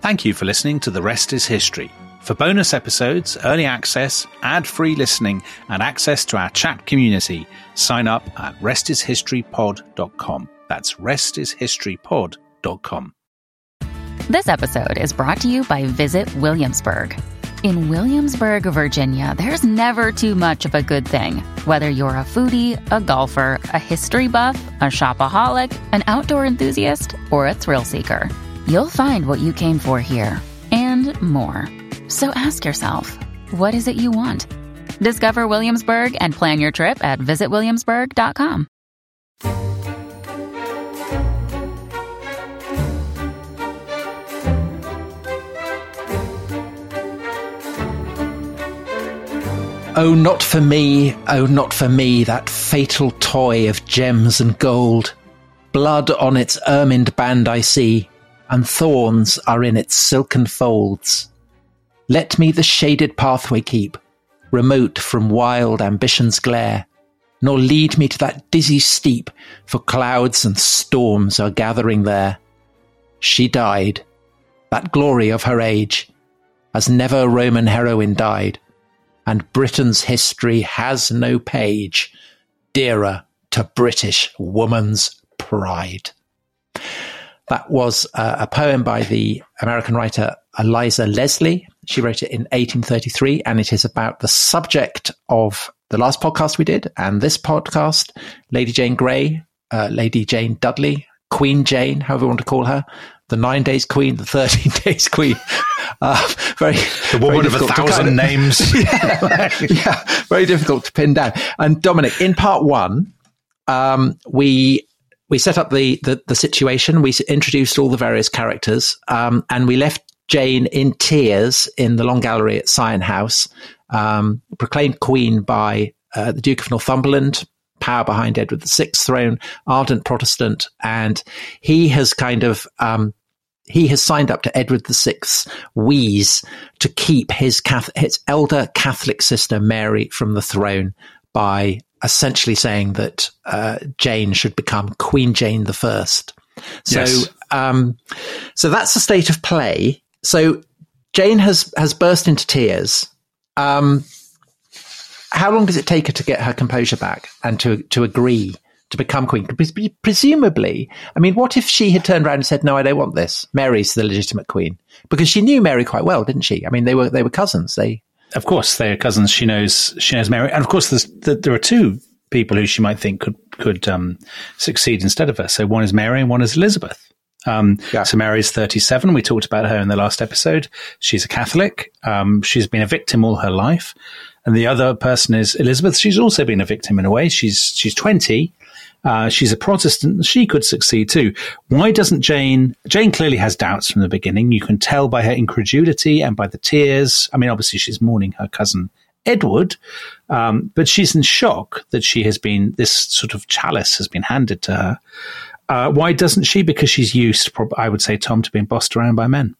Thank you for listening to The Rest is History. For bonus episodes, early access, ad-free listening, and access to our chat community, sign up at restishistorypod.com. That's restishistorypod.com. This episode is brought to you by Visit Williamsburg. In Williamsburg, Virginia, there's never too much of a good thing. Whether you're a foodie, a golfer, a history buff, a shopaholic, an outdoor enthusiast, or a thrill seeker, you'll find what you came for here and more. So ask yourself, what is it you want? Discover Williamsburg and plan your trip at visitwilliamsburg.com. Oh, not for me, that fatal toy of gems and gold. Blood on its ermined band I see, and thorns are in its silken folds. Let me the shaded pathway keep, remote from wild ambition's glare, nor lead me to that dizzy steep, for clouds and storms are gathering there. She died, that glory of her age, as never Roman heroine died, and Britain's history has no page dearer to British woman's pride. That was a poem by the American writer Eliza Leslie. She wrote it in 1833, and it is about the subject of the last podcast we did and this podcast, Lady Jane Grey, Lady Jane Dudley, Queen Jane, however you want to call her, the 9 days queen, the 13 days queen. The woman of 1,000 names. yeah, very difficult to pin down. And Dominic, in part one, we set up the situation. We introduced all the various characters, and we left Jane in tears in the Long Gallery at Sion House, proclaimed queen by the Duke of Northumberland, power behind Edward VI's throne, ardent Protestant, and he has kind of he has signed up to Edward VI's wheeze to keep his elder Catholic sister Mary from the throne by essentially saying that Jane should become Queen Jane I. So, yes. So that's the state of play. So Jane has burst into tears. How long does it take her to get her composure back and to agree to become queen? Presumably, I mean, what if she had turned around and said, "No, I don't want this. Mary's the legitimate queen," because she knew Mary quite well, didn't she? I mean, they were cousins. Of course, they are cousins. She knows Mary, and of course, there are two people who she might think could succeed instead of her. So one is Mary, and one is Elizabeth. So Mary's 37. We talked about her in the last episode. She's a Catholic. She's been a victim all her life. And the other person is Elizabeth. She's also been a victim in a way. She's 20. She's a Protestant. She could succeed too. Why doesn't Jane? Jane clearly has doubts from the beginning. You can tell by her incredulity and by the tears. I mean, obviously she's mourning her cousin Edward, but she's in shock that this sort of chalice has been handed to her. Why doesn't she? Because she's used, I would say, Tom, to being bossed around by men.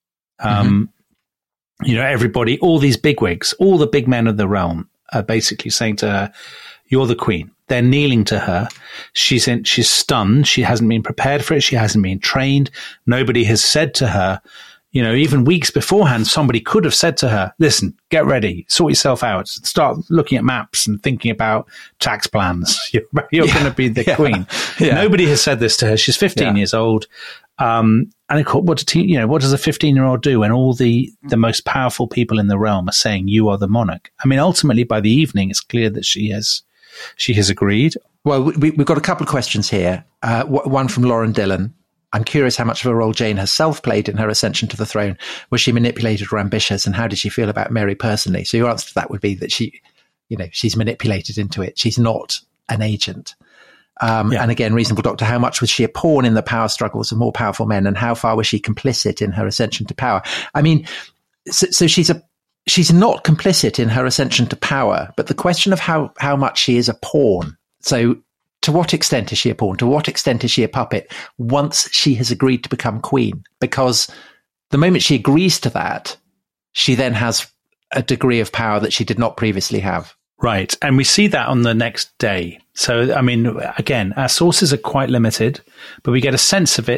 Everybody, all these bigwigs, all the big men of the realm are basically saying to her, "You're the queen." They're kneeling to her. She's stunned. She hasn't been prepared for it. She hasn't been trained. Nobody has said to her, even weeks beforehand, somebody could have said to her, "Listen, get ready, sort yourself out, start looking at maps and thinking about tax plans. You're going to be the queen." Yeah. Nobody has said this to her. She's 15 years old. And of course, what does a 15-year-old do when all the most powerful people in the realm are saying, "You are the monarch"? I mean, ultimately, by the evening, it's clear that she has agreed. Well, we've got a couple of questions here. One from Lauren Dillon. I'm curious how much of a role Jane herself played in her ascension to the throne. Was she manipulated or ambitious, and how did she feel about Mary personally? So your answer to that would be that she's manipulated into it. She's not an agent. And again, reasonable doctor, how much was she a pawn in the power struggles of more powerful men, and how far was she complicit in her ascension to power? I mean, so she's not complicit in her ascension to power, but the question of how much she is a pawn. So to what extent is she a pawn? To what extent is she a puppet once she has agreed to become queen? Because the moment she agrees to that, she then has a degree of power that she did not previously have. Right. And we see that on the next day. So, I mean, again, our sources are quite limited, but we get a sense of it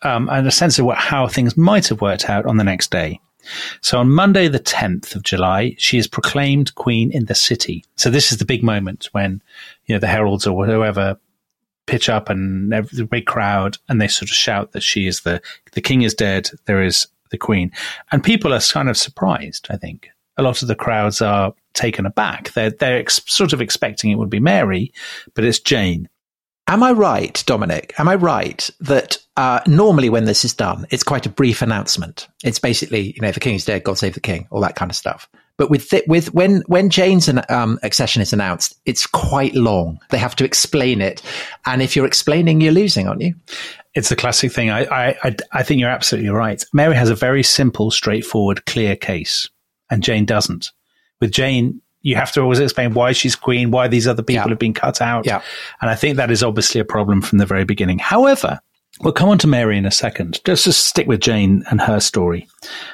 and a sense of how things might have worked out on the next day. So on Monday, the 10th of July, she is proclaimed queen in the city. So this is the big moment when, the heralds or whoever pitch up and the big crowd, and they sort of shout that she is the king is dead, there is the queen. And people are kind of surprised, I think. A lot of the crowds are taken aback. They're sort of expecting it would be Mary, but it's Jane. Am I right, Dominic? Am I right that normally when this is done, it's quite a brief announcement? It's basically, the king is dead, God save the king, all that kind of stuff. But when Jane's accession is announced, it's quite long. They have to explain it, and if you're explaining, you're losing, aren't you? It's the classic thing. I think you're absolutely right. Mary has a very simple, straightforward, clear case, and Jane doesn't. With Jane, you have to always explain why she's queen, why these other people have been cut out. Yeah. And I think that is obviously a problem from the very beginning. However, we'll come on to Mary in a second. Just stick with Jane and her story.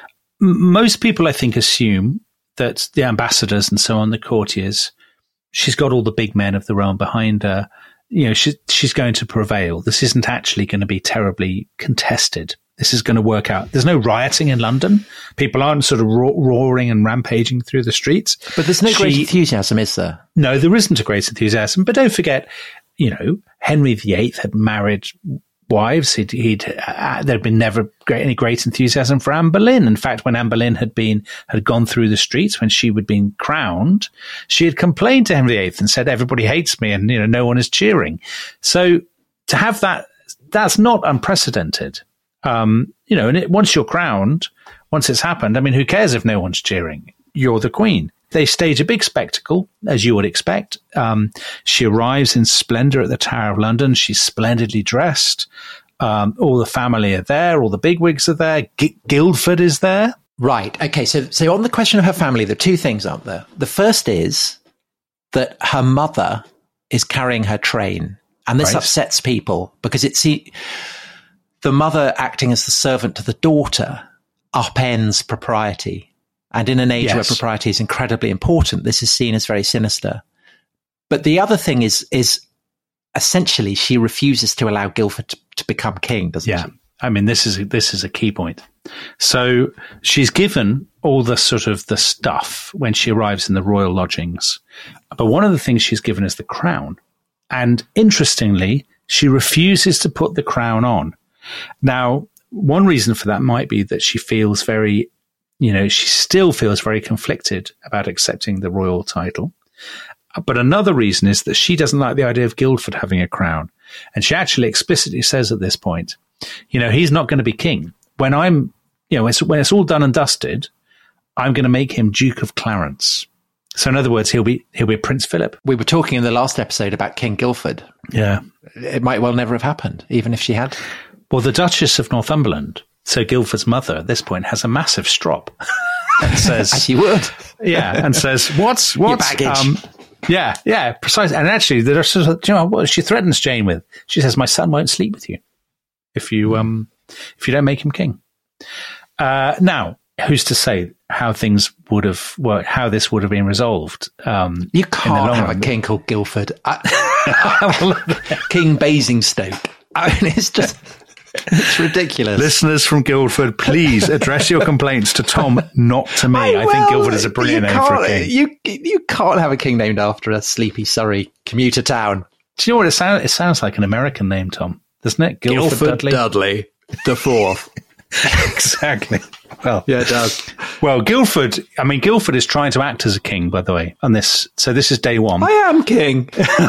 Most people, I think, assume that the ambassadors and so on, the courtiers, she's got all the big men of the realm behind her. She's going to prevail. This isn't actually going to be terribly contested. This is going to work out. There's no rioting in London. People aren't sort of roaring and rampaging through the streets. But there's no great enthusiasm, is there? No, there isn't a great enthusiasm. But don't forget, Henry VIII had married wives. There'd been never any great enthusiasm for Anne Boleyn. In fact, when Anne Boleyn had gone through the streets when she had been crowned, she had complained to Henry VIII and said, "Everybody hates me, and no one is cheering." So to have that's not unprecedented. And once you're crowned, once it's happened, who cares if no one's cheering? You're the queen. They stage a big spectacle, as you would expect. She arrives in splendor at the Tower of London. She's splendidly dressed. All the family are there. All the bigwigs are there. Guildford is there. Right. Okay. So on the question of her family, there are two things, aren't there? The first is that her mother is carrying her train. And this upsets people because the mother acting as the servant to the daughter upends propriety. And in an age where propriety is incredibly important, this is seen as very sinister. But the other thing is essentially she refuses to allow Guildford to become king, doesn't she? This is a key point. So she's given all the sort of the stuff when she arrives in the royal lodgings. But one of the things she's given is the crown. And interestingly, she refuses to put the crown on. Now, one reason for that might be that she feels she still feels very conflicted about accepting the royal title. But another reason is that she doesn't like the idea of Guildford having a crown. And she actually explicitly says at this point, he's not going to be king. When when it's all done and dusted, I'm going to make him Duke of Clarence. So in other words, he'll be Prince Philip. We were talking in the last episode about King Guildford. Yeah. It might well never have happened, even if she had. Well, the Duchess of Northumberland, so Guildford's mother at this point, has a massive strop and says, as you would. Yeah. And says, what's your baggage? Yeah, precisely. And actually, the Duchess, what she threatens Jane with? She says, my son won't sleep with you if you don't make him king. Now, who's to say how things would have worked, how this would have been resolved? You can't have a king called Guildford. King Basingstoke. It's ridiculous. Listeners from Guildford, please address your complaints to Tom, not to me. I think Guildford is a brilliant name for a king. You can't have a king named after a sleepy Surrey commuter town. Do you know what it sounds? It sounds like an American name, Tom, doesn't it? Guildford Dudley the Fourth. Exactly. Well, yeah, it does. Well, Guildford is trying to act as a king, by the way, on this. So this is day one. I am king.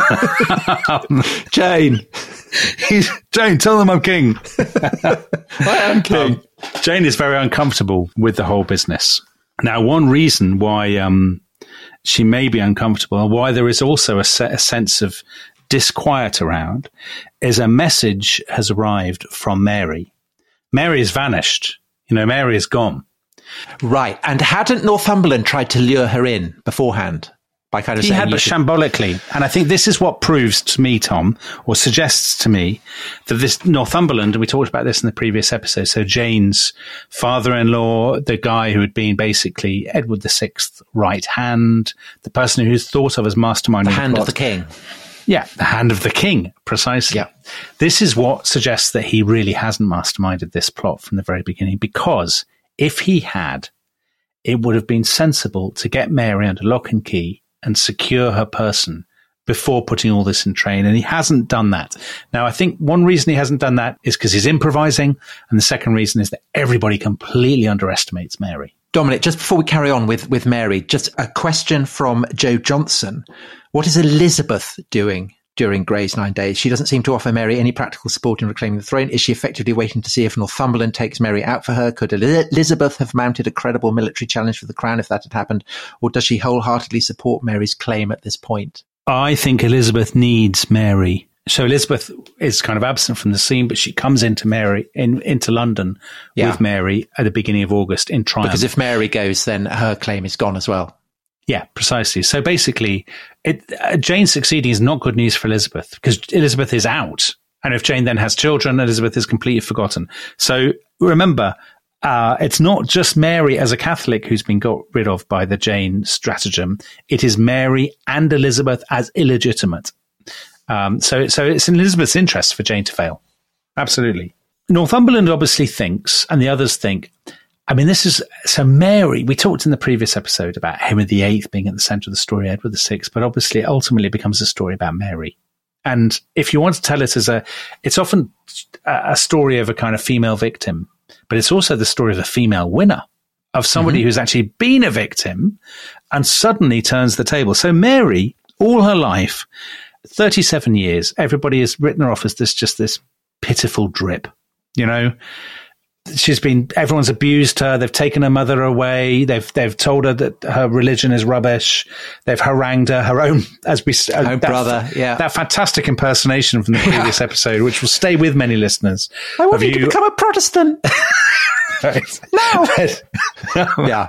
Jane. Jane, tell them I'm king. I am king. Jane is very uncomfortable with the whole business. Now, one reason why she may be uncomfortable and why there is also a sense of disquiet around is a message has arrived from Mary. Mary has vanished. Mary is gone. Right. And hadn't Northumberland tried to lure her in beforehand? By kind of he had, but shambolically. And I think this is what proves to me, Tom, or suggests to me, that this Northumberland, and we talked about this in the previous episode, so Jane's father-in-law, the guy who had been basically Edward VI's right hand, the person who's thought of as masterminding the hand of the king. Yeah, the hand of the king, precisely. Yeah. This is what suggests that he really hasn't masterminded this plot from the very beginning, because if he had, it would have been sensible to get Mary under lock and key and secure her person before putting all this in train. And he hasn't done that. Now, I think one reason he hasn't done that is because he's improvising. And the second reason is that everybody completely underestimates Mary. Dominic, just before we carry on with Mary, just a question from Joe Johnson. What is Elizabeth doing during Grey's 9 Days? She doesn't seem to offer Mary any practical support in reclaiming the throne. Is she effectively waiting to see if Northumberland takes Mary out for her? Could Elizabeth have mounted a credible military challenge for the crown if that had happened? Or does she wholeheartedly support Mary's claim at this point? I think Elizabeth needs Mary. So Elizabeth is kind of absent from the scene, but she comes into London with Mary at the beginning of August in triumph. Because if Mary goes, then her claim is gone as well. Yeah, precisely. So basically, Jane succeeding is not good news for Elizabeth, because Elizabeth is out. And if Jane then has children, Elizabeth is completely forgotten. So remember, it's not just Mary as a Catholic who's been got rid of by the Jane stratagem. It is Mary and Elizabeth as illegitimate. So it's in Elizabeth's interest for Jane to fail. Absolutely. Northumberland obviously thinks, and the others think, I mean, so Mary, we talked in the previous episode about Henry VIII being at the centre of the story, Edward VI, but obviously ultimately it becomes a story about Mary. And if you want to tell it it's often a story of a kind of female victim, but it's also the story of a female winner, of somebody who's actually been a victim and suddenly turns the table. So Mary, all her life, 37 years, everybody has written her off as this pitiful drip, you know? Everyone's abused her. They've taken her mother away. They've told her that her religion is rubbish. They've harangued her own, brother. Yeah. That fantastic impersonation from the previous episode, which will stay with many listeners. I want you to become a Protestant. Right. No. Yeah.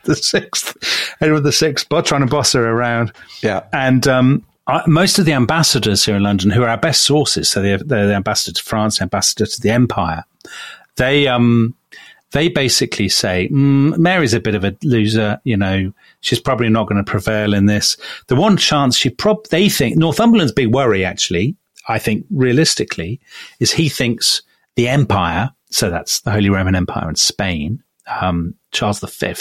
Edward VI, trying to boss her around. Yeah. And, most of the ambassadors here in London, who are our best sources, so they're the ambassador to France, the ambassador to the Empire, they basically say, Mary's a bit of a loser, you know, she's probably not going to prevail in this. The one chance they think, Northumberland's big worry, actually, I think realistically, is he thinks the Empire, so that's the Holy Roman Empire in Spain, Charles V,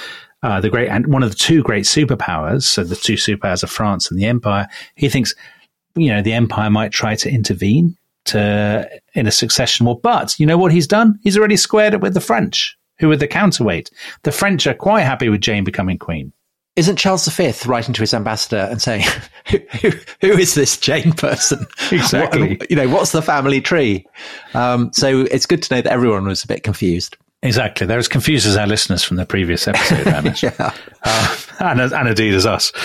one of the two great superpowers, so the two superpowers of France and the Empire, he thinks, you know, the Empire might try to intervene in a succession war. But you know what he's done? He's already squared it with the French, who are the counterweight. The French are quite happy with Jane becoming queen. Isn't Charles V writing to his ambassador and saying, who is this Jane person? Exactly. What's the family tree? So it's good to know that everyone was a bit confused. Exactly. They're as confused as our listeners from the previous episode, and indeed as us.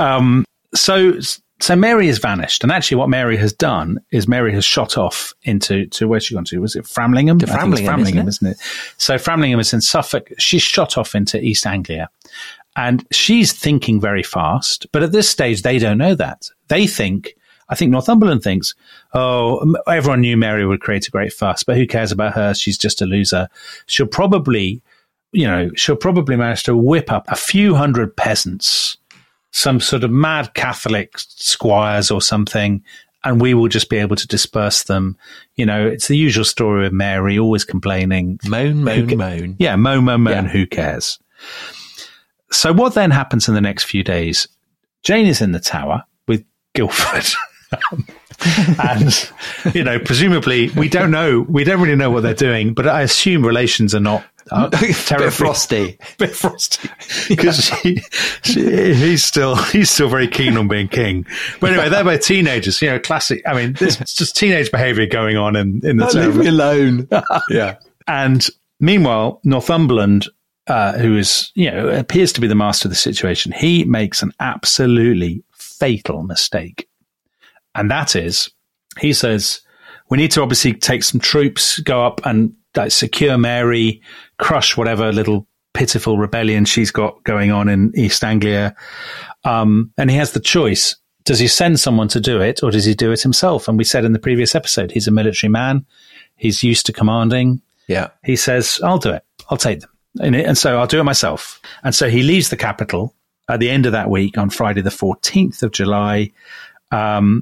So Mary has vanished. And actually what Mary has done is Mary has shot off into where's she gone to? Was it Framlingham? To Framlingham, isn't it? So Framlingham is in Suffolk. She's shot off into East Anglia. And she's thinking very fast. But at this stage, they don't know that. I think Northumberland thinks, everyone knew Mary would create a great fuss, but who cares about her? She's just a loser. She'll probably manage to whip up a few hundred peasants, some sort of mad Catholic squires or something, and we will just be able to disperse them. You know, it's the usual story of Mary, always complaining. Moan, moan. Yeah, moan, yeah. Who cares? So what then happens in the next few days? Jane is in the Tower with Guildford. And, presumably we don't really know what they're doing, but I assume relations are not terribly frosty. Bit frosty. Because he's still very keen on being king. But anyway, they're both teenagers, classic. I mean, this is just teenage behavior going on in the Tower. Leave me alone. Yeah. And meanwhile, Northumberland, who is, appears to be the master of the situation, he makes an absolutely fatal mistake. And that is, he says, we need to obviously take some troops, go up and secure Mary, crush whatever little pitiful rebellion she's got going on in East Anglia. And he has the choice. Does he send someone to do it, or does he do it himself? And we said in the previous episode, he's a military man. He's used to commanding. Yeah. He says, I'll do it. I'll take them. And so I'll do it myself. And so he leaves the capital at the end of that week on Friday, the 14th of July.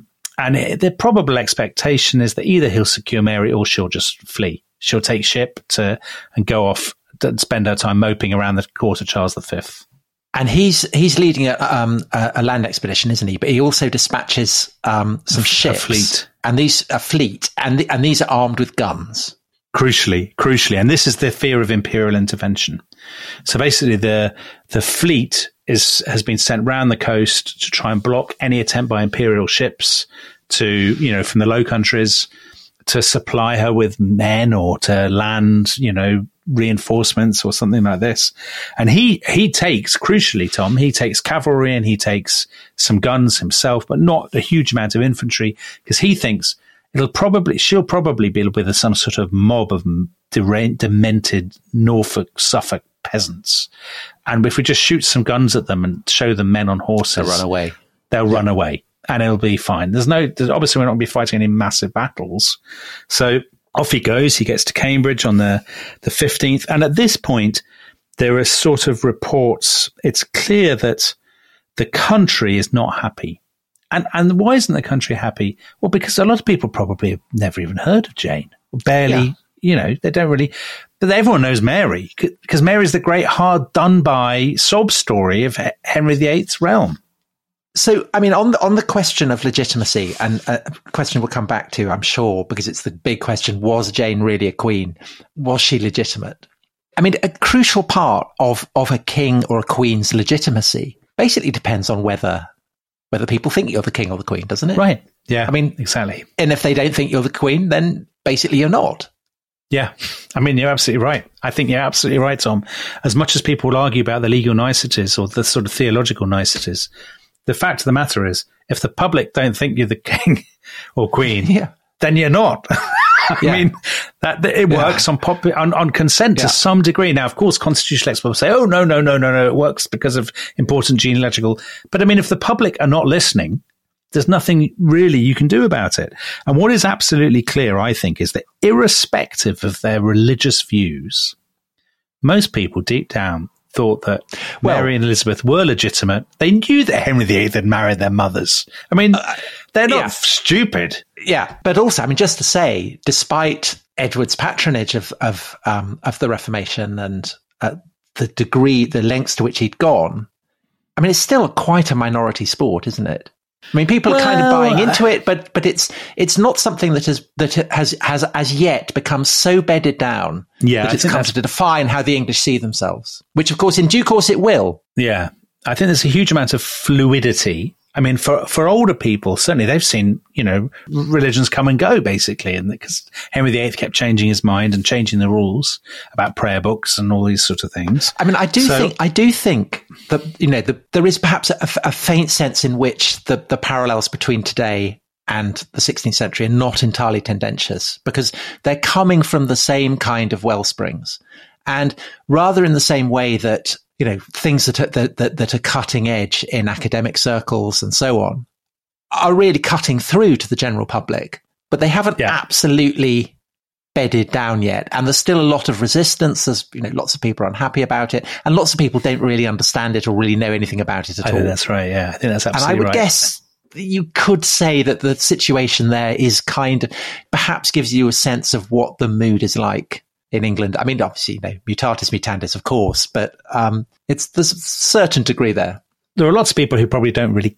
And the probable expectation is that either he'll secure Mary or she'll just flee. She'll take ship and go off and spend her time moping around the court of Charles V. And he's leading a land expedition, isn't he? But he also dispatches some ships, a fleet, and these are armed with guns. Crucially, and this is the fear of imperial intervention. So basically, the fleet has been sent round the coast to try and block any attempt by imperial ships to, from the Low Countries to supply her with men or to land, reinforcements or something like this. And he takes, crucially, Tom, he takes cavalry and he takes some guns himself, but not a huge amount of infantry, because he thinks she'll probably be with some sort of mob of demented Norfolk, Suffolk peasants. And if we just shoot some guns at them and show them men on horses, they'll run away and it'll be fine. Obviously we're not going to be fighting any massive battles. So off he goes. He gets to Cambridge on the 15th. And at this point, there are sort of reports. It's clear that the country is not happy. And why isn't the country happy? Well, because a lot of people probably have never even heard of Jane. Barely, they don't really. But everyone knows Mary, because Mary's the great hard done by sob story of Henry VIII's realm. So, I mean, on the question of legitimacy, and a question we'll come back to, I'm sure, because it's the big question, was Jane really a queen? Was she legitimate? I mean, a crucial part of a king or a queen's legitimacy basically depends on whether people think you're the king or the queen, doesn't it? Right. Yeah. I mean, exactly. And if they don't think you're the queen, then basically you're not. Yeah. I mean, you're absolutely right. I think you're absolutely right, Tom. As much as people will argue about the legal niceties or the sort of theological niceties, the fact of the matter is, if the public don't think you're the king or queen, then you're not. I mean, that it works on consent to some degree. Now, of course, constitutional experts will say, "Oh, no, it works because of important genealogical." But I mean, if the public are not listening, there's nothing really you can do about it. And what is absolutely clear, I think, is that irrespective of their religious views, most people deep down thought that Mary and Elizabeth were legitimate. They knew that Henry VIII had married their mothers. I mean, they're not stupid. Yeah, but also, I mean, just to say, despite Edward's patronage of the Reformation and the lengths to which he'd gone, I mean, it's still quite a minority sport, isn't it? I mean, people are kind of buying into it, but it's not something that has as yet become so bedded down that it's come to define how the English see themselves. Which, of course, in due course, it will. Yeah, I think there's a huge amount of fluidity. I mean, for older people, certainly they've seen, religions come and go, basically, and because Henry VIII kept changing his mind and changing the rules about prayer books and all these sort of things. I mean, I do think that, there is perhaps a faint sense in which the parallels between today and the 16th century are not entirely tendentious, because they're coming from the same kind of well springs. And rather in the same way that, things that are cutting edge in academic circles and so on are really cutting through to the general public, but they haven't absolutely bedded down yet. And there's still a lot of resistance. There's, lots of people are unhappy about it, and lots of people don't really understand it or really know anything about it at all. I think that's right. Yeah, I think that's absolutely right. And I would guess you could say that the situation there is kind of, perhaps gives you a sense of what the mood is like in England. I mean, obviously, mutatis mutandis, of course, but there's a certain degree there. There are lots of people who probably don't really,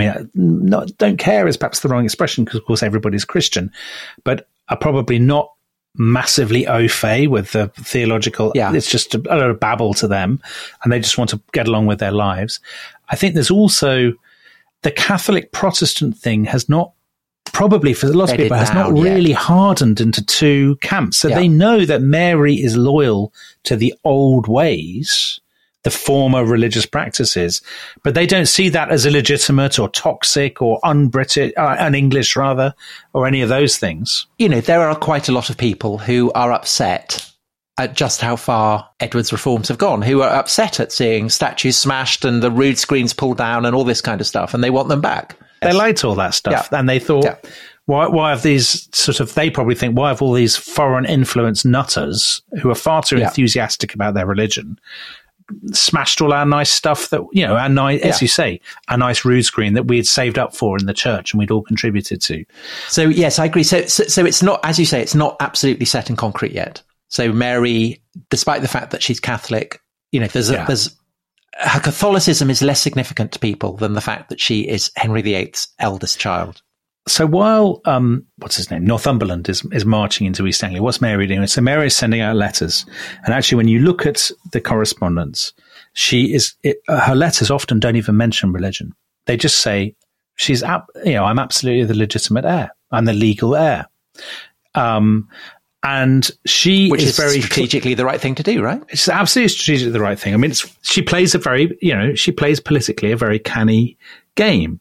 don't care is perhaps the wrong expression, because, of course, everybody's Christian, but are probably not massively au fait with the theological. It's just a lot of babble to them, and they just want to get along with their lives. I think there's also the Catholic Protestant thing has not, probably for lots of people, has not really hardened into two camps. So they know that Mary is loyal to the old ways, the former religious practices, but they don't see that as illegitimate or toxic or un-British, un-English rather, or any of those things. There are quite a lot of people who are upset at just how far Edward's reforms have gone, who are upset at seeing statues smashed and the rood screens pulled down and all this kind of stuff, and they want them back. They liked all that stuff, and they thought, why have these they probably think, why have all these foreign influence nutters who are far too enthusiastic about their religion smashed all our nice stuff that, you know, as you say, a nice rood screen that we had saved up for in the church and we'd all contributed to. So, yes, I agree. So it's not, as you say, it's not absolutely set in concrete yet. So Mary, despite the fact that she's Catholic, you know, there's her Catholicism is less significant to people than the fact that she is Henry VIII's eldest child. So while, what's his name? Northumberland is marching into East Anglia, what's Mary doing? So Mary is sending out letters. And actually, when you look at the correspondence, her letters often don't even mention religion. They just say, I'm absolutely the legitimate heir. I'm the legal heir. And she Which is very strategically the right thing to do, right? It's absolutely strategically the right thing. I mean, she plays politically a very canny game.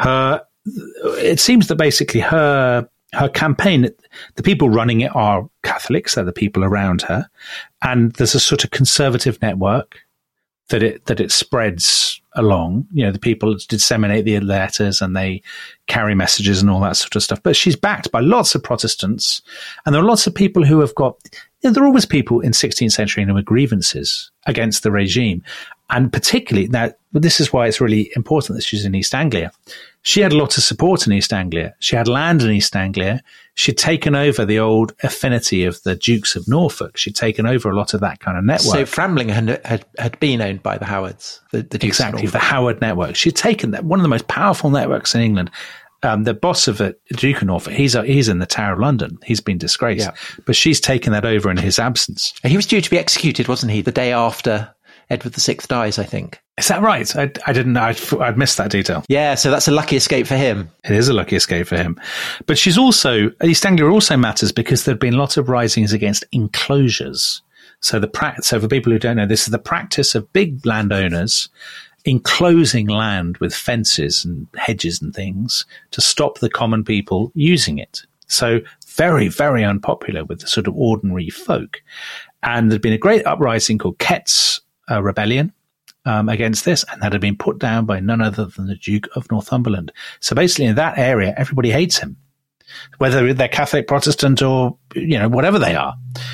It seems that basically her campaign, the people running it are Catholics, they're the people around her, and there's a sort of conservative network that it spreads along. You know, the people disseminate the letters and they carry messages and all that sort of stuff. But she's backed by lots of Protestants, and there are lots of people who have got. You know, there are always people in 16th century who have grievances against the regime, and particularly now. This is why it's really important that she's in East Anglia. She had a lot of support in East Anglia. She had land in East Anglia. She'd taken over the old affinity of the Dukes of Norfolk. She'd taken over a lot of that kind of network. So Framlingham had been owned by the Howards, the Dukes exactly, of the Howard network. She'd taken that, one of the most powerful networks in England. The boss of it, Duke of Norfolk, he's in the Tower of London. He's been disgraced. Yeah. But she's taken that over in his absence. He was due to be executed, wasn't he, the day after Edward VI dies, I think. Is that right? I didn't know. I'd missed that detail. Yeah, so that's a lucky escape for him. It is a lucky escape for him. But she's also, East Anglia also matters because there have been lots of risings against enclosures. So for people who don't know, this is the practice of big landowners enclosing land with fences and hedges and things to stop the common people using it. So very, very unpopular with the sort of ordinary folk. And there'd been a great uprising called Kett's Rebellion against this, and that had been put down by none other than the Duke of Northumberland. So basically in that area, everybody hates him, whether they're Catholic, Protestant, or, you know, whatever they are.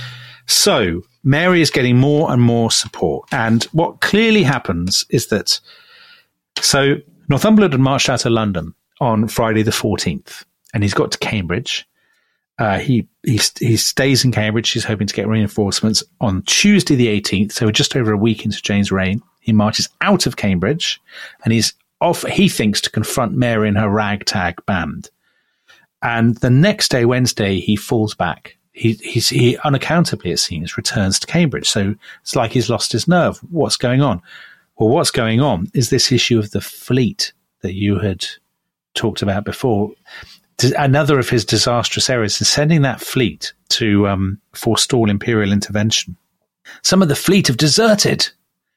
So Mary is getting more and more support. And what clearly happens is that, so Northumberland had marched out of London on Friday the 14th, and he's got to Cambridge. He stays in Cambridge. He's hoping to get reinforcements on Tuesday the 18th. So just over a week into Jane's reign, he marches out of Cambridge and he's off, he thinks, to confront Mary and her ragtag band. And the next day, Wednesday, he falls back. He unaccountably, it seems, returns to Cambridge. So it's like he's lost his nerve. What's going on? Well, what's going on is this issue of the fleet that you had talked about before. Another of his disastrous errors is sending that fleet to forestall imperial intervention. Some of the fleet have deserted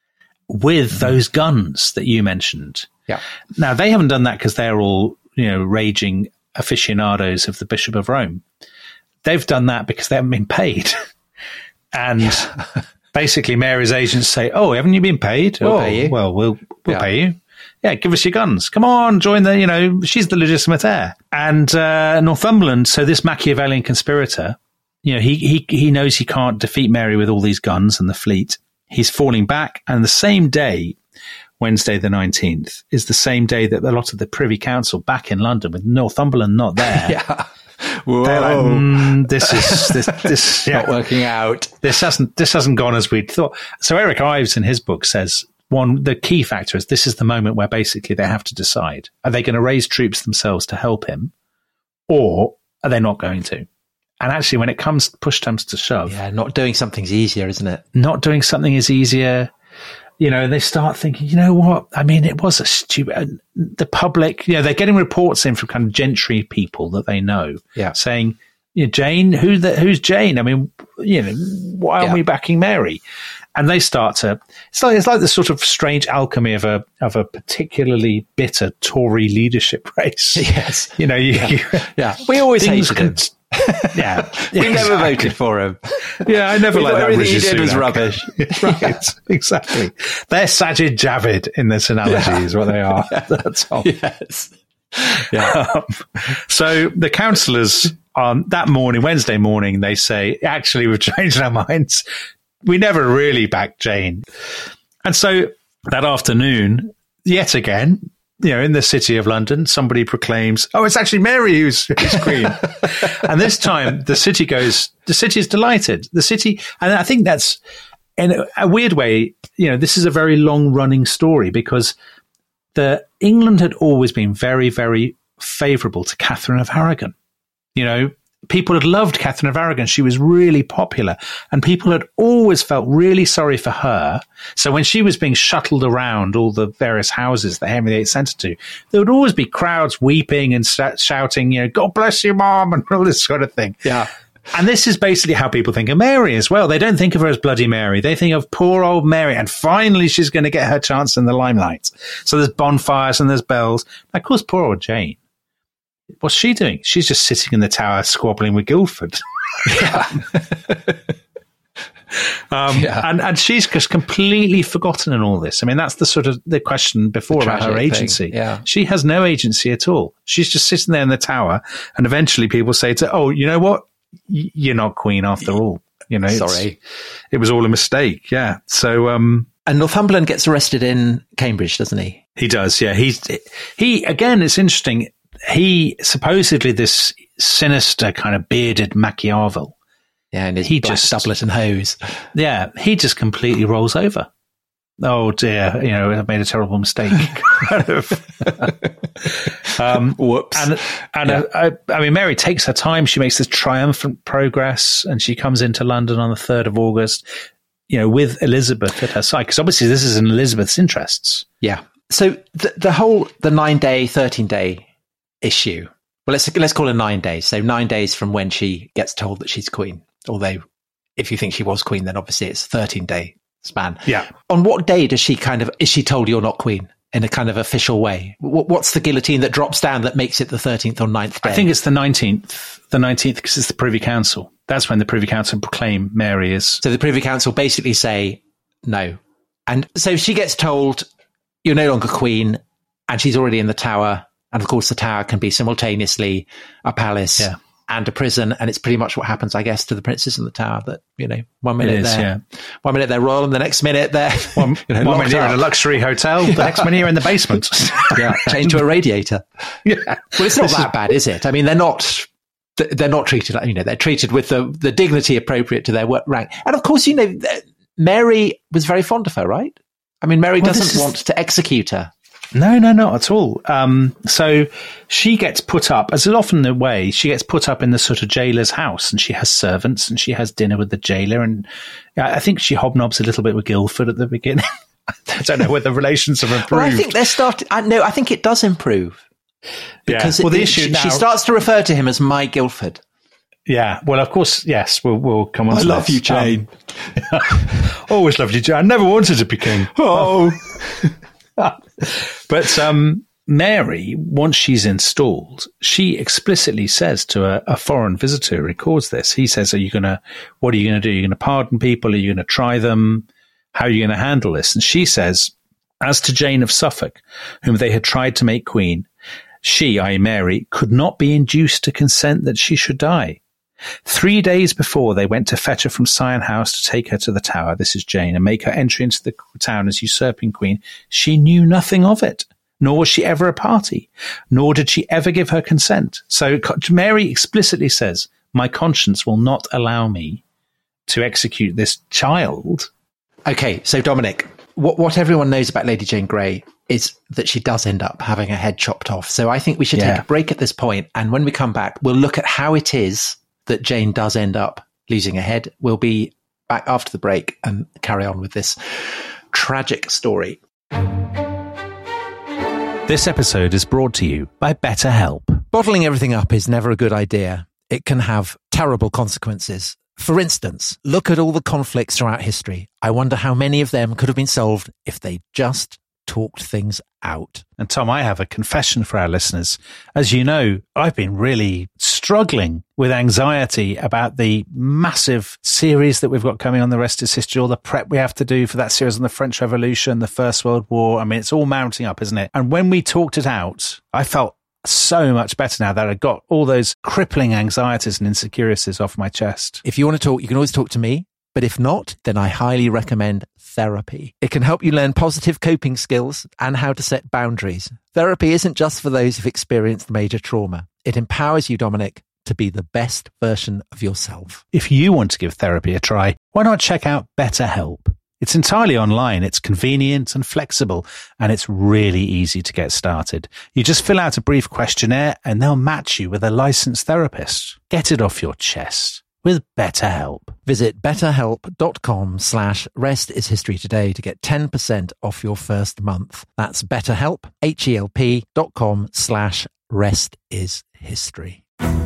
with those guns that you mentioned. Yeah. Now, they haven't done that because they're all, you know, raging aficionados of the Bishop of Rome. They've done that because they haven't been paid. And basically Mary's agents say, "Oh, haven't you been paid? We'll pay you. Well, we'll pay you. Yeah, give us your guns. Come on, join the, you know, she's the legitimate heir." And Northumberland, so this Machiavellian conspirator, you know, he knows he can't defeat Mary with all these guns and the fleet. He's falling back. And the same day, Wednesday the 19th, is the same day that a lot of the Privy Council back in London, with Northumberland not there. Yeah. Whoa. They're like, this not working out. This hasn't gone as we'd thought. So Eric Ives in his book says, the key factor is this is the moment where basically they have to decide. Are they going to raise troops themselves to help him, or are they not going to? And actually, when push comes to shove. Yeah, not doing something's easier, isn't it? Not doing something is easier. You know, they start thinking, you know what? I mean, it was a stupid, the public, you know, they're getting reports in from kind of gentry people that they know, saying, you know, Jane, who's Jane? I mean, you know, why aren't we backing Mary? And they start to, it's like this sort of strange alchemy of a particularly bitter Tory leadership race. Yes. You know, we always hated him. We never voted for him. Yeah, I never liked that. Everything he did was rubbish. Right, exactly. They're Sajid Javid in this analogy, is what they are. That's all. Yes. Yeah. So the councillors on that morning, Wednesday morning, they say, actually, we've changed our minds. We never really backed Jane. And so that afternoon, yet again, in the city of London, somebody proclaims, "Oh, it's actually Mary who's queen." And this time the city is delighted. The city, and I think that's, in a weird way, this is a very long running story because England had always been very, very favourable to Catherine of Aragon. People had loved Catherine of Aragon. She was really popular, and people had always felt really sorry for her. So when she was being shuttled around all the various houses that Henry VIII sent her to, there would always be crowds weeping and shouting, "God bless you, Mom," and all this sort of thing. Yeah. And this is basically how people think of Mary as well. They don't think of her as Bloody Mary. They think of poor old Mary, and finally she's going to get her chance in the limelight. So there's bonfires and there's bells. Of course, poor old Jane. What's she doing? She's just sitting in the tower squabbling with Guildford. And she's just completely forgotten in all this. I mean, that's the question before about her agency. Yeah. She has no agency at all. She's just sitting there in the tower, and eventually people say to her, "Oh, you know what? You're not queen after all. Sorry. It was all a mistake." Yeah. So, and Northumberland gets arrested in Cambridge, doesn't he? He does. Yeah. He again, it's interesting. He supposedly this sinister kind of bearded Machiavel. Yeah, and his black doublet and hose. Yeah, he just completely rolls over. Oh dear, I've made a terrible mistake. Whoops. And Mary takes her time. She makes this triumphant progress, and she comes into London on the 3rd of August, with Elizabeth at her side, because obviously this is in Elizabeth's interests. Yeah. So the 9-day, 13-day issue. Well, let's call it 9 days. So 9 days from when she gets told that she's queen. Although, if you think she was queen, then obviously it's a 13-day span. Yeah. On what day is she told you're not queen in a kind of official way? What's the guillotine that drops down that makes it the 13th or 9th day? I think it's the 19th. The 19th, because it's the Privy Council. That's when the Privy Council proclaim Mary is. So the Privy Council basically say no. And so she gets told you're no longer queen, and she's already in the Tower. And of course, the Tower can be simultaneously a palace and a prison. And it's pretty much what happens, I guess, to the princes in the Tower, that, 1 minute one minute they're royal, and the next minute they're one minute you're in a luxury hotel, the next minute you're in the basement. Chained to a radiator. Yeah. Well, it's not that bad, is it? I mean, they're not treated like, they're treated with the dignity appropriate to their rank. And of course, Mary was very fond of her, right? I mean, Mary doesn't want to execute her. No, not at all. So she gets put up, as is often the way, she gets put up in the sort of jailer's house, and she has servants, and she has dinner with the jailer. And I think she hobnobs a little bit with Guildford at the beginning. I don't know whether relations have improved. Well, I think they're starting. No, I think it does improve. Because the issue now, she starts to refer to him as my Guildford. Yeah, well, of course, yes, we'll come on to love you, Jane. Always loved you, Jane. I never wanted to be king. Oh. But Mary, once she's installed, she explicitly says to a foreign visitor who records this, he says, what are you going to do? Are you going to pardon people? Are you going to try them? How are you going to handle this? And she says, as to Jane of Suffolk, whom they had tried to make queen, she, i.e. Mary, could not be induced to consent that she should die. 3 days before they went to fetch her from Sion House to take her to the Tower, this is Jane, and make her entry into the town as usurping queen, she knew nothing of it, nor was she ever a party, nor did she ever give her consent. So Mary explicitly says, my conscience will not allow me to execute this child. Okay, so Dominic, what everyone knows about Lady Jane Grey is that she does end up having her head chopped off. So I think we should take a break at this point, and when we come back, we'll look at how it is that Jane does end up losing her head. We'll be back after the break and carry on with this tragic story. This episode is brought to you by BetterHelp. Bottling everything up is never a good idea. It can have terrible consequences. For instance, look at all the conflicts throughout history. I wonder how many of them could have been solved if they just talked things out. And Tom, I have a confession for our listeners. As you know, I've been really struggling with anxiety about the massive series that we've got coming on The Rest is History, all the prep we have to do for that series on the French Revolution, the First World War. I mean, it's all mounting up, isn't it? And when we talked it out, I felt so much better now that I got all those crippling anxieties and insecurities off my chest. If you want to talk, you can always talk to me. But if not, then I highly recommend therapy. It can help you learn positive coping skills and how to set boundaries. Therapy isn't just for those who've experienced major trauma. It empowers you, Dominic, to be the best version of yourself. If you want to give therapy a try, why not check out BetterHelp? It's entirely online, it's convenient and flexible, and it's really easy to get started. You just fill out a brief questionnaire and they'll match you with a licensed therapist. Get it off your chest with BetterHelp. Visit betterhelp.com/restishistory today to get 10% off your first month. That's BetterHelp, HELP.com/restishistory.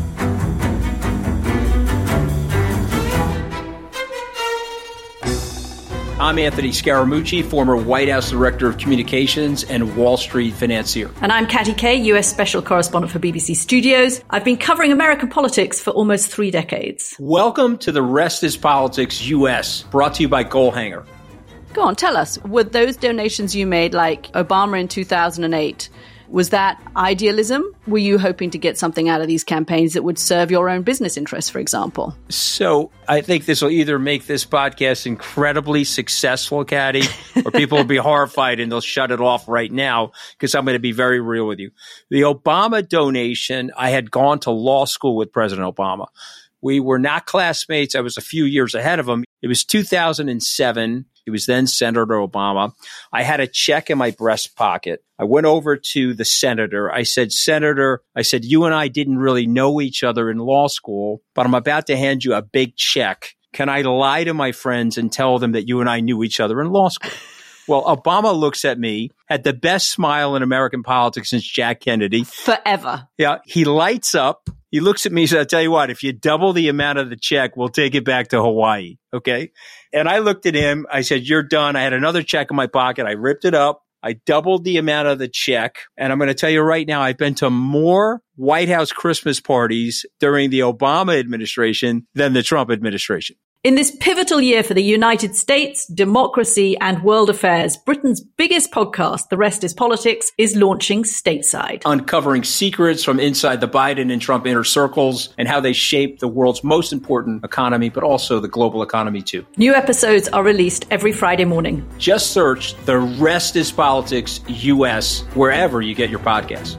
I'm Anthony Scaramucci, former White House Director of Communications and Wall Street financier. And I'm Katty Kay, US Special Correspondent for BBC Studios. I've been covering American politics for almost 3 decades. Welcome to The Rest is Politics US, brought to you by Goalhanger. Go on, tell us, were those donations you made, like Obama in 2008, was that idealism? Were you hoping to get something out of these campaigns that would serve your own business interests, for example? So I think this will either make this podcast incredibly successful, Katty, or people will be horrified and they'll shut it off right now because I'm going to be very real with you. The Obama donation, I had gone to law school with President Obama. We were not classmates. I was a few years ahead of him. It was 2007. He was then Senator Obama. I had a check in my breast pocket. I went over to the senator. I said, Senator, you and I didn't really know each other in law school, but I'm about to hand you a big check. Can I lie to my friends and tell them that you and I knew each other in law school? Well, Obama looks at me, had the best smile in American politics since Jack Kennedy. Forever. Yeah. He lights up. He looks at me and says, I'll tell you what, if you double the amount of the check, we'll take it back to Hawaii. Okay. And I looked at him. I said, you're done. I had another check in my pocket. I ripped it up. I doubled the amount of the check. And I'm going to tell you right now, I've been to more White House Christmas parties during the Obama administration than the Trump administration. In this pivotal year for the United States, democracy, and world affairs, Britain's biggest podcast, The Rest is Politics, is launching stateside. Uncovering secrets from inside the Biden and Trump inner circles and how they shape the world's most important economy, but also the global economy too. New episodes are released every Friday morning. Just search The Rest is Politics US wherever you get your podcasts.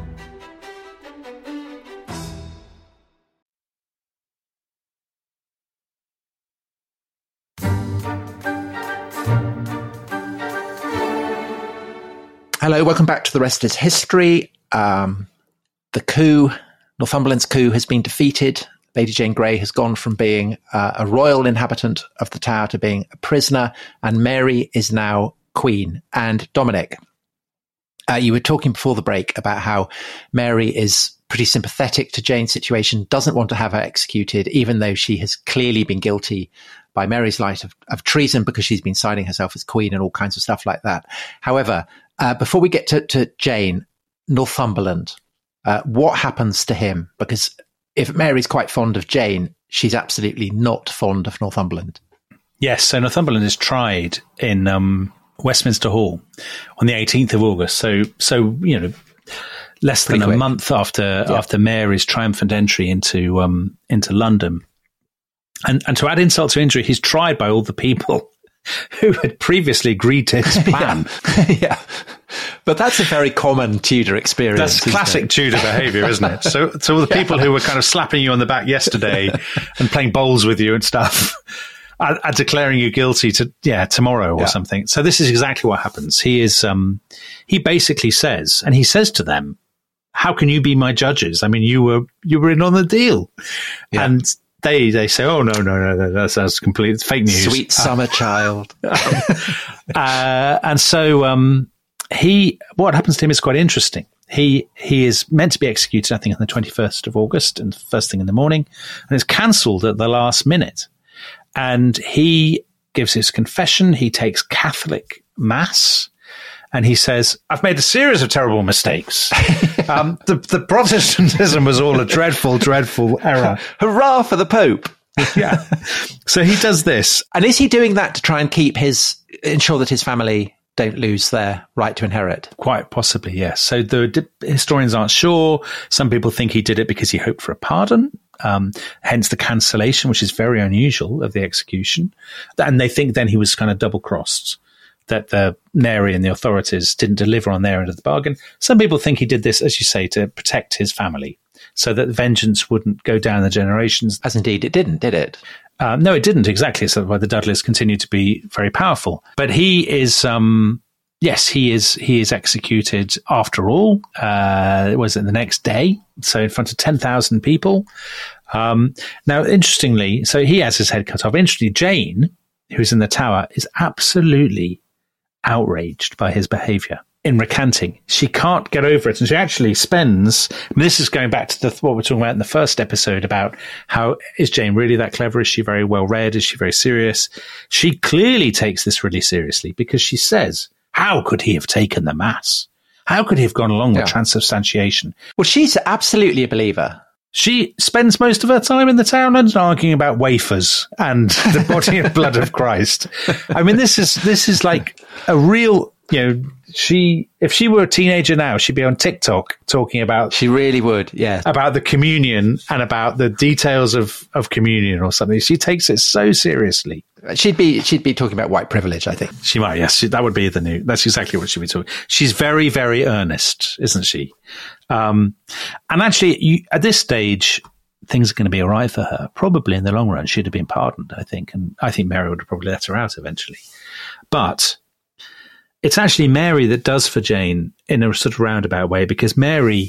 Hello, welcome back to The Rest is History. The coup, Northumberland's coup, has been defeated. Lady Jane Grey has gone from being a royal inhabitant of the Tower to being a prisoner, and Mary is now queen. And Dominic, you were talking before the break about how Mary is pretty sympathetic to Jane's situation, doesn't want to have her executed, even though she has clearly been guilty by Mary's light of treason because she's been signing herself as queen and all kinds of stuff like that. However, before we get to Jane, Northumberland, what happens to him? Because if Mary's quite fond of Jane, she's absolutely not fond of Northumberland. Yes, so Northumberland is tried in Westminster Hall on the 18th of August. So less than a month after Mary's triumphant entry into London. And to add insult to injury, he's tried by all the people who had previously agreed to his plan. Yeah. But that's a very common Tudor experience. That's classic Tudor behaviour, isn't it? So all the people who were kind of slapping you on the back yesterday and playing bowls with you and stuff are declaring you guilty tomorrow or something. So this is exactly what happens. He basically says, and he says to them, how can you be my judges? I mean, you were in on the deal. Yeah. And they say, oh, no, that's complete fake news. Sweet summer child. And so what happens to him is quite interesting. He is meant to be executed, I think, on the 21st of August and first thing in the morning, and it's cancelled at the last minute. And he gives his confession. He takes Catholic Mass. And he says, I've made a series of terrible mistakes. The Protestantism was all a dreadful, dreadful error. Hurrah for the Pope. Yeah. So he does this. And is he doing that to try and ensure that his family don't lose their right to inherit? Quite possibly, yes. So the historians aren't sure. Some people think he did it because he hoped for a pardon. Hence the cancellation, which is very unusual, of the execution. And they think then he was kind of double-crossed. that the Mary and the authorities didn't deliver on their end of the bargain. Some people think he did this, as you say, to protect his family, so that vengeance wouldn't go down the generations. As indeed it didn't, did it? No, it didn't exactly. So why the Dudleys continue to be very powerful. But he is, yes, he is executed after all. Was it the next day? So in front of 10,000 people. Now, interestingly, so he has his head cut off. Interestingly, Jane, who's in the tower, is absolutely outraged by his behaviour in recanting. She can't get over it, and she actually spends, this is going back to what we're talking about in the first episode about how, is Jane really that clever? Is she very well read? Is she very serious? She clearly takes this really seriously, because she says, how could he have taken the mass? How could he have gone along with transubstantiation? Well, she's absolutely a believer. She spends most of her time in the town and arguing about wafers and the body and blood of Christ. I mean, this is like a real, if she were a teenager now, she'd be on TikTok talking about. She really would, yeah. About the communion and about the details of communion or something. She takes it so seriously. She'd be talking about white privilege, I think. She might, yes. That would be that's exactly what she'd be talking. She's very, very earnest, isn't she? And actually, at this stage, things are going to be all right for her. Probably in the long run, she'd have been pardoned, I think. And I think Mary would have probably let her out eventually. But it's actually Mary that does for Jane in a sort of roundabout way, because Mary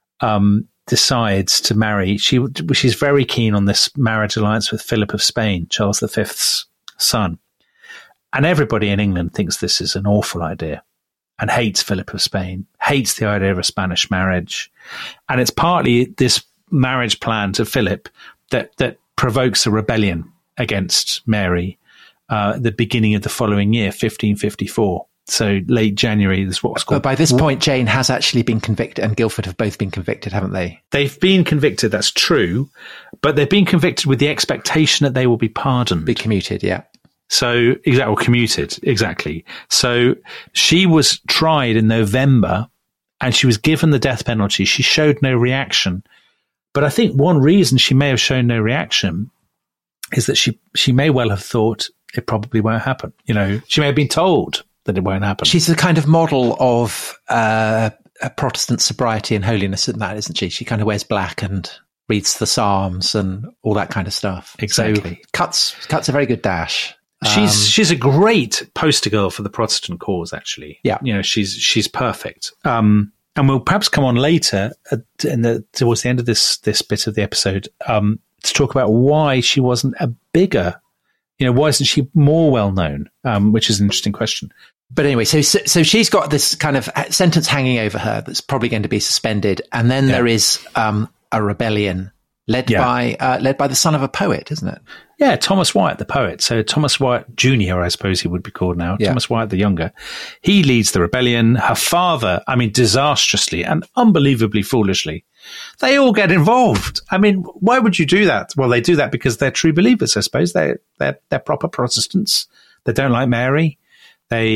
decides to marry. She's very keen on this marriage alliance with Philip of Spain, Charles V's son. And everybody in England thinks this is an awful idea and hates Philip of Spain, hates the idea of a Spanish marriage. And it's partly this marriage plan to Philip that provokes a rebellion against Mary the beginning of the following year, 1554. So late January, this is what's called. But by this point, Jane has actually been convicted, and Guildford have both been convicted, haven't they? They've been convicted, that's true. But they've been convicted with the expectation that they will be pardoned. Be commuted, yeah. So, commuted, exactly. So she was tried in November, and she was given the death penalty. She showed no reaction. But I think one reason she may have shown no reaction is that she may well have thought it probably won't happen. She may have been told that it won't happen. She's a kind of model of a Protestant sobriety and holiness in that, isn't she? She kind of wears black and reads the Psalms and all that kind of stuff. Exactly. So cuts a very good dash. She's a great poster girl for the Protestant cause, actually. Yeah. She's perfect. And we'll perhaps come on later towards the end of this bit of the episode to talk about why she wasn't a bigger, why isn't she more well known? Which is an interesting question. But anyway, so she's got this kind of sentence hanging over her that's probably going to be suspended, and then there is a rebellion led by the son of a poet, isn't it? Yeah, Thomas Wyatt, the poet. So Thomas Wyatt Jr., I suppose he would be called now. Yeah. Thomas Wyatt the Younger. He leads the rebellion. Her father, disastrously and unbelievably foolishly, they all get involved. Why would you do that? Well, they do that because they're true believers, I suppose. They're proper Protestants. They don't like Mary. They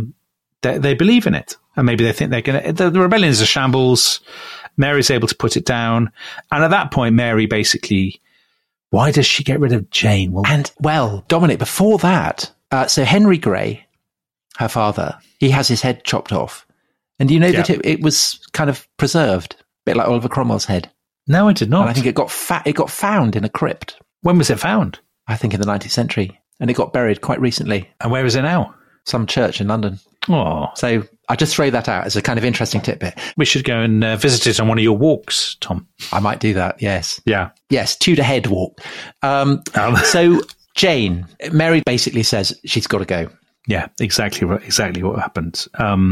believe in it, and maybe they think they're going to. The rebellion is a shambles. Mary's able to put it down, and at that point, Mary basically. Why does she get rid of Jane? Well, Dominic, before that, so Henry Grey, her father, he has his head chopped off, and do you know that it was kind of preserved, a bit like Oliver Cromwell's head? No, I did not. And I think it got found in a crypt. When was it found? I think in the 19th century, and it got buried quite recently. And where is it now? Some church in London. Oh. So I just throw that out as a kind of interesting tidbit. We should go and visit it on one of your walks, Tom. I might do that, yes. Yeah. Yes, Tudor Head walk. So Jane, Mary basically says she's got to go. Yeah, exactly what happened.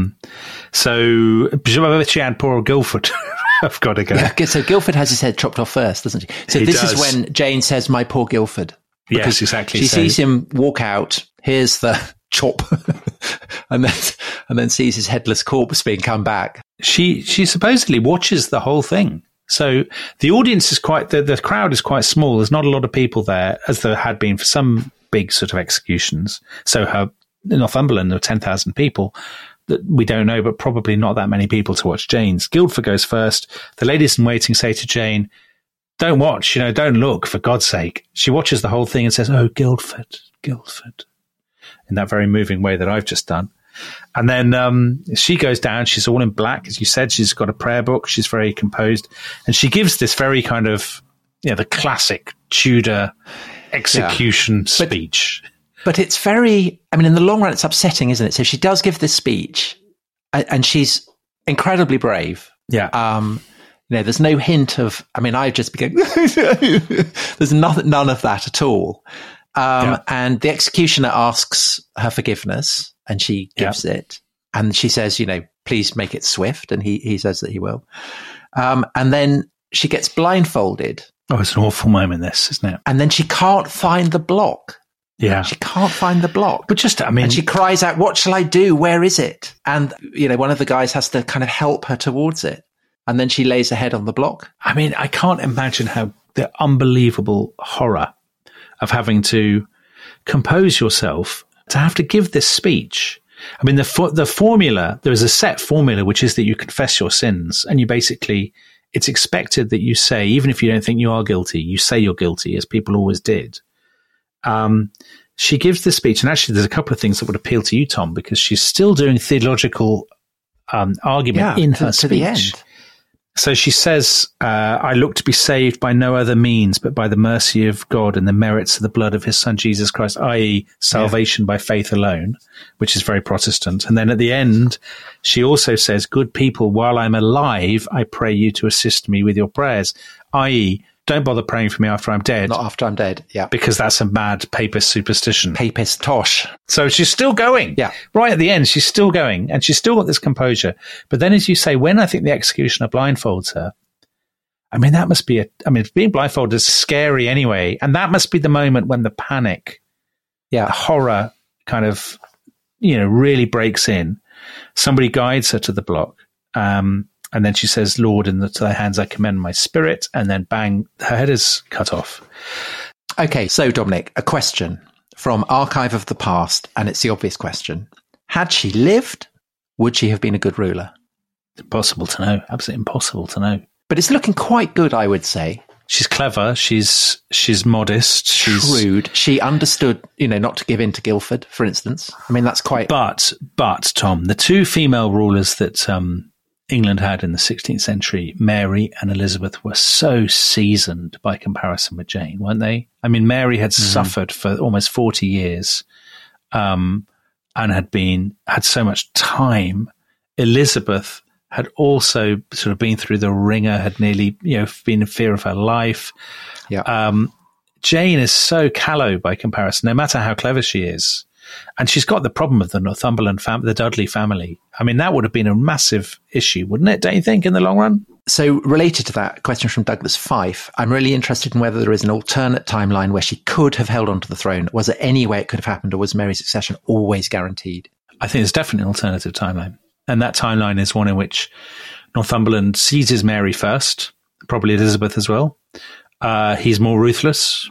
So she and poor Guildford have got to go. Yeah, so Guildford has his head chopped off first, doesn't she? So this is when Jane says, my poor Guildford. Yes, exactly. She sees him walk out, hears the chop, and then sees his headless corpse being come back. She supposedly watches the whole thing. So the audience is the crowd is quite small. There's not a lot of people there, as there had been for some big sort of executions. So in Northumberland, there were 10,000 people that we don't know, but probably not that many people to watch Jane's. Guildford goes first. The ladies in waiting say to Jane, don't watch, don't look, for God's sake. She watches the whole thing and says, oh, Guildford. in that very moving way that I've just done. And then she goes down. She's all in black, as you said. She's got a prayer book. She's very composed. And she gives this very kind of, the classic Tudor execution speech. But it's very, in the long run, it's upsetting, isn't it? So she does give this speech, and she's incredibly brave. Yeah. There's no hint of, I just began, there's none of that at all. And the executioner asks her forgiveness, and she gives it. And she says, please make it swift. And he says that he will. And then she gets blindfolded. Oh, it's an awful moment, this, isn't it? And then she can't find the block. Yeah. She can't find the block. But and she cries out, what shall I do? Where is it? And, one of the guys has to kind of help her towards it. And then she lays her head on the block. I can't imagine the unbelievable horror of having to compose yourself to have to give this speech. The formula, there is a set formula, which is that you confess your sins, and you basically, it's expected that you say, even if you don't think you are guilty, you say you're guilty, as people always did. She gives this speech, and actually there's a couple of things that would appeal to you, Tom, because she's still doing theological argument in her speech. To the end. So she says, I look to be saved by no other means, but by the mercy of God and the merits of the blood of his son, Jesus Christ, i.e. salvation by faith alone, which is very Protestant. And then at the end, she also says, good people, while I'm alive, I pray you to assist me with your prayers, i.e. don't bother praying for me after I'm dead. Not after I'm dead, yeah. Because that's a mad papist superstition. Papist tosh. So she's still going. Yeah. Right at the end, she's still going. And she's still got this composure. But then, as you say, when I think the executioner blindfolds her, that must be being blindfolded is scary anyway. And that must be the moment when the panic, the horror kind of, really breaks in. Somebody guides her to the block. And then she says, Lord, into thy hands I commend my spirit. And then bang, her head is cut off. Okay, so Dominic, a question from Archive of the Past, and it's the obvious question. Had she lived, would she have been a good ruler? Impossible to know. Absolutely impossible to know. But it's looking quite good, I would say. She's clever. She's modest. She's shrewd. She understood, not to give in to Guildford, for instance. That's quite... But, Tom, the two female rulers that... England had in the 16th century, Mary and Elizabeth, were so seasoned by comparison with Jane, weren't they? Mary had suffered for almost 40 years and had so much time. Elizabeth had also sort of been through the ringer, had nearly, been in fear of her life. Yeah. Jane is so callow by comparison, no matter how clever she is. And she's got the problem of the Northumberland family, the Dudley family. That would have been a massive issue, wouldn't it, don't you think, in the long run? So related to that, question from Douglas Fife, I'm really interested in whether there is an alternate timeline where she could have held onto the throne. Was there any way it could have happened, or was Mary's succession always guaranteed? I think there's definitely an alternative timeline. And that timeline is one in which Northumberland seizes Mary first, probably Elizabeth as well. He's more ruthless.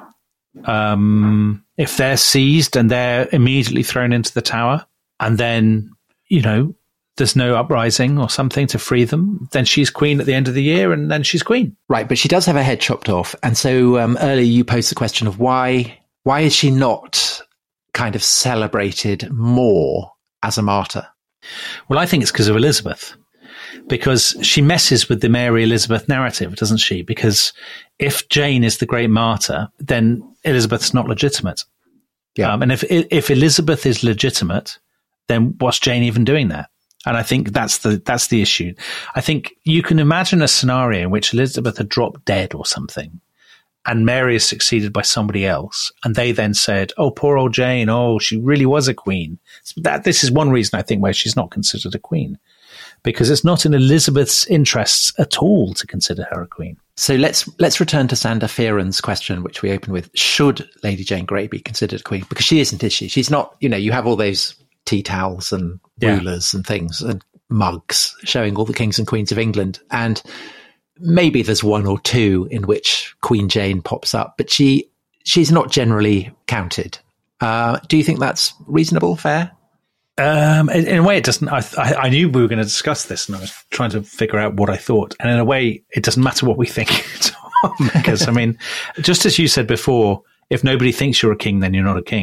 If they're seized and they're immediately thrown into the Tower, and then, there's no uprising or something to free them, then she's queen at the end of the year, and then she's queen. Right, but she does have her head chopped off. And so earlier you posed the question of why is she not kind of celebrated more as a martyr? Well, I think it's because of Elizabeth. Because she messes with the Mary Elizabeth narrative, doesn't she? Because if Jane is the great martyr, then Elizabeth's not legitimate. Yeah. And if Elizabeth is legitimate, then what's Jane even doing there? And I think that's the issue. I think you can imagine a scenario in which Elizabeth had dropped dead or something, and Mary is succeeded by somebody else, and they then said, "Oh, poor old Jane. Oh, she really was a queen." This is one reason I think why she's not considered a queen. Because it's not in Elizabeth's interests at all to consider her a queen. So let's return to Sander Fearon's question, which we opened with. Should Lady Jane Grey be considered a queen? Because she isn't, is she? She's not, you have all those tea towels and rulers and things and mugs showing all the kings and queens of England. And maybe there's one or two in which Queen Jane pops up, but she's not generally counted. Do you think that's reasonable, fair? In a way, it doesn't. I knew we were going to discuss this, and I was trying to figure out what I thought. And in a way, it doesn't matter what we think, Tom, because just as you said before, if nobody thinks you're a king, then you're not a king.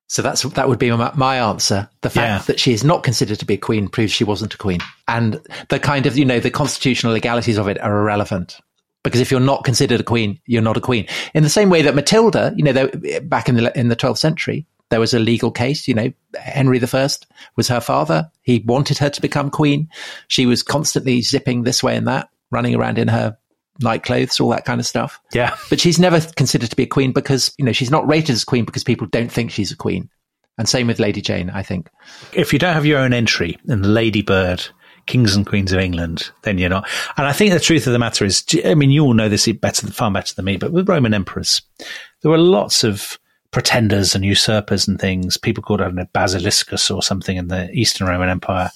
So that would be my answer. The fact that she is not considered to be a queen proves she wasn't a queen. And the kind of, the constitutional legalities of it are irrelevant. Because if you're not considered a queen, you're not a queen. In the same way that Matilda, back in the 12th century, there was a legal case, Henry I was her father. He wanted her to become queen. She was constantly zipping this way and that, running around in her night clothes, all that kind of stuff. Yeah. But she's never considered to be a queen because, she's not rated as queen because people don't think she's a queen. And same with Lady Jane, I think. If you don't have your own entry in the Ladybird Kings and Queens of England, then you're not. And I think the truth of the matter is, you all know this far better than me, but with Roman emperors, there were lots of pretenders and usurpers and things. People called, I don't know, Basiliscus or something in the Eastern Roman Empire.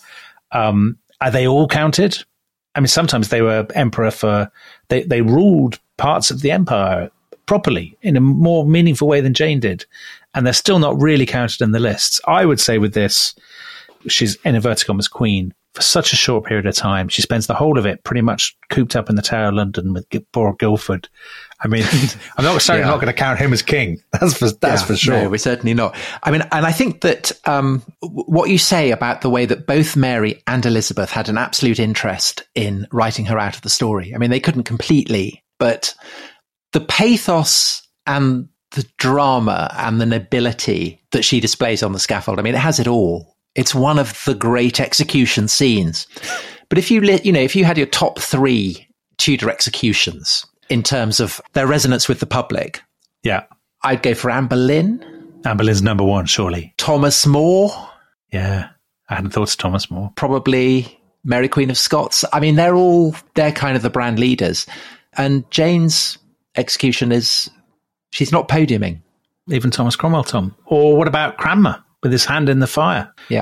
Are they all counted? I mean, sometimes they were emperor they ruled parts of the empire properly in a more meaningful way than Jane did. And they're still not really counted in the lists. I would say with this, she's in inverted commas queen for such a short period of time. She spends the whole of it pretty much cooped up in the Tower of London with poor Guildford. I mean, I'm not going to count him as king. That's for sure. No, we're certainly not. I mean, and I think that what you say about the way that both Mary and Elizabeth had an absolute interest in writing her out of the story. I mean, they couldn't completely, but the pathos and the drama and the nobility that she displays on the scaffold, I mean, it has it all. It's one of the great execution scenes. But if you had your top 3 Tudor executions in terms of their resonance with the public, I'd go for Anne Boleyn. Anne Boleyn's number 1, surely. Thomas More. Yeah, I hadn't thought of Thomas More. Probably Mary Queen of Scots. I mean, they're kind of the brand leaders. And Jane's execution she's not podiuming. Even Thomas Cromwell, Tom. Or what about Cranmer with his hand in the fire? Yeah.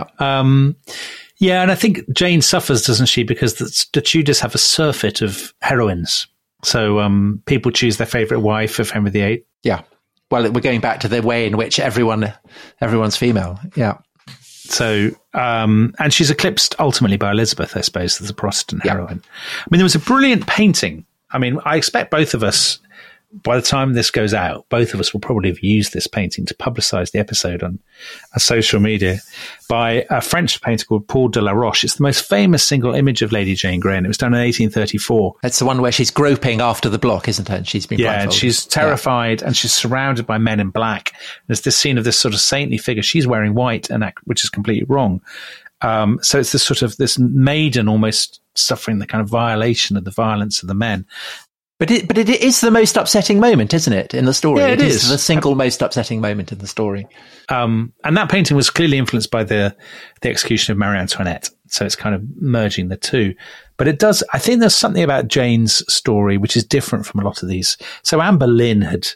Yeah, and I think Jane suffers, doesn't she? Because the Tudors have a surfeit of heroines. So people choose their favourite wife of Henry VIII. Yeah. Well, we're going back to the way in which everyone's female. Yeah. So, and she's eclipsed ultimately by Elizabeth, I suppose, as a Protestant heroine. I mean, there was a brilliant painting. I mean, I expect both of us, by the time this goes out, both of us will probably have used this painting to publicise the episode on social media, by a French painter called Paul de la Roche. It's the most famous single image of Lady Jane Grey, and it was done in 1834. That's the one where she's groping after the block, isn't it? And she's been blindfolded. And she's terrified, and she's surrounded by men in black. There's this scene of this sort of saintly figure. She's wearing white, which is completely wrong. So it's this sort of this maiden almost suffering the kind of violation of the violence of the men. But it is the most upsetting moment, isn't it, in the story? Yeah, it is the single most upsetting moment in the story. And that painting was clearly influenced by the execution of Marie Antoinette. So it's kind of merging the two. But it does, I think there's something about Jane's story which is different from a lot of these. So Anne Boleyn had,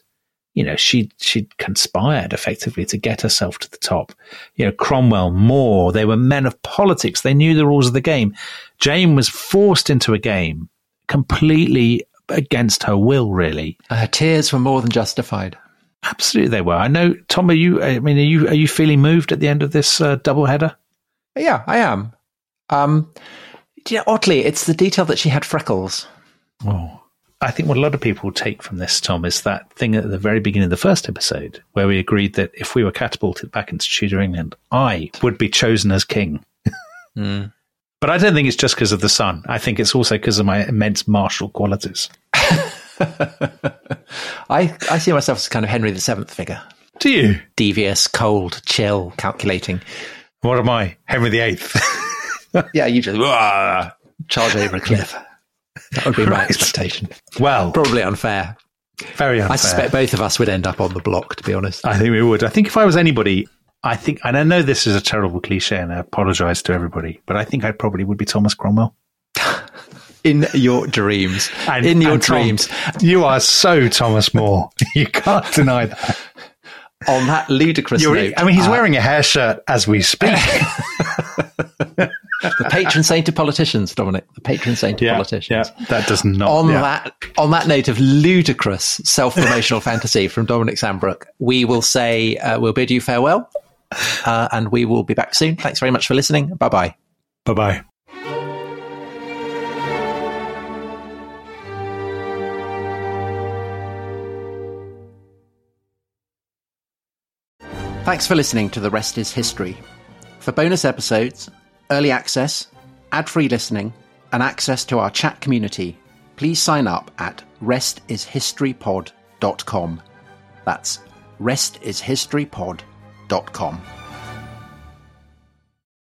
she'd conspired effectively to get herself to the top. Cromwell, More, they were men of politics. They knew the rules of the game. Jane was forced into a game completely against her will, really. Her tears were more than justified. Absolutely, they were. I know, Tom. Are you feeling moved at the end of this double header? Yeah, I am. Oddly, it's the detail that she had freckles. Oh, I think what a lot of people take from this, Tom, is that thing at the very beginning of the first episode where we agreed that if we were catapulted back into Tudor England, I would be chosen as king. But I don't think it's just because of the sun. I think it's also because of my immense martial qualities. I see myself as kind of Henry VII figure. Do you? Devious, cold, chill, calculating. What am I? Henry VIII? Yeah, you just charge over a cliff. That would be my expectation. Well, probably unfair. Very unfair. I suspect both of us would end up on the block, to be honest. I think we would. I think if I was anybody, and I know this is a terrible cliche and I apologise to everybody, but I think I probably would be Thomas Cromwell. In your dreams. And dreams. Tom, you are so Thomas More. You can't deny that. On that ludicrous note. I mean, he's wearing a hair shirt as we speak. The patron saint of politicians, Dominic. The patron saint of politicians. Yeah, that does not. On that note of ludicrous self-promotional fantasy from Dominic Sambrook, we will say, we'll bid you farewell. And we will be back soon. Thanks very much for listening. Bye-bye. Bye-bye. Thanks for listening to The Rest is History. For bonus episodes, early access, ad-free listening, and access to our chat community, please sign up at restishistorypod.com. That's restishistorypod.com.